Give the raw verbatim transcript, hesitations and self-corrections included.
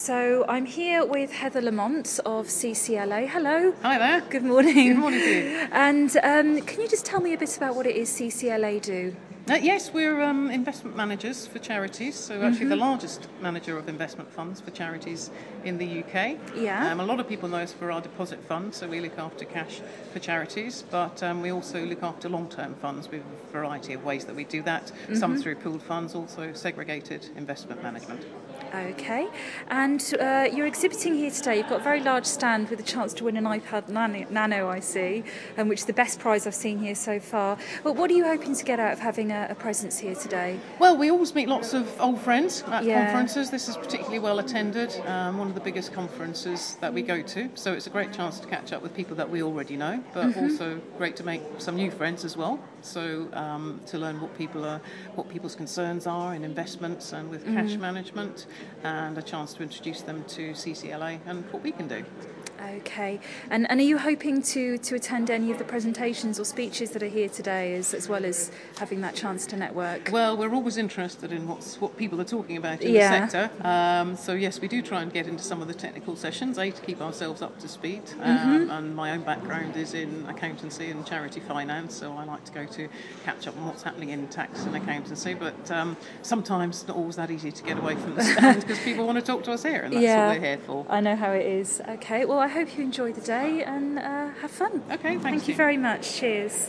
So I'm here with Heather Lamont of C C L A. Hello. Hi there. Good morning. Good morning to you. And um, can you just tell me a bit about what it is C C L A do? Uh, yes, we're um, investment managers for charities, so actually mm-hmm. the largest manager of investment funds for charities in the U K. Yeah. Um, a lot of people know us for our deposit fund, so we look after cash for charities, but um, we also look after long-term funds with a variety of ways that we do that, mm-hmm. some through pooled funds, also segregated investment management. Okay, and uh, you're exhibiting here today. You've got a very large stand with a chance to win an iPad Nano, Nano I see, um, which is the best prize I've seen here so far. But what are you hoping to get out of having a, a presence here today? Well, we always meet lots of old friends at yeah. conferences. This is particularly well attended, um, one of the biggest conferences that we go to. So it's a great chance to catch up with people that we already know, but mm-hmm. also great to make some new friends as well. So um, to learn what people are, what people's concerns are in investments and with cash mm-hmm. management, and a chance to introduce them to C C L A and what we can do. Okay, and, and are you hoping to, to attend any of the presentations or speeches that are here today, as, as well as having that chance to network? Well, we're always interested in what's, what people are talking about in yeah. the sector. Um, so yes, we do try and get into some of the technical sessions, A, to keep ourselves up to speed. Um, mm-hmm. And my own background is in accountancy and charity finance, so I like to go to catch up on what's happening in tax and accountancy. But um, sometimes it's not always that easy to get away from the stand because people want to talk to us here, and that's yeah, what we're here for. I know how it is. Okay, well, I hope you enjoy the day and uh, have fun. Okay, thanks. Thank you very much. Cheers.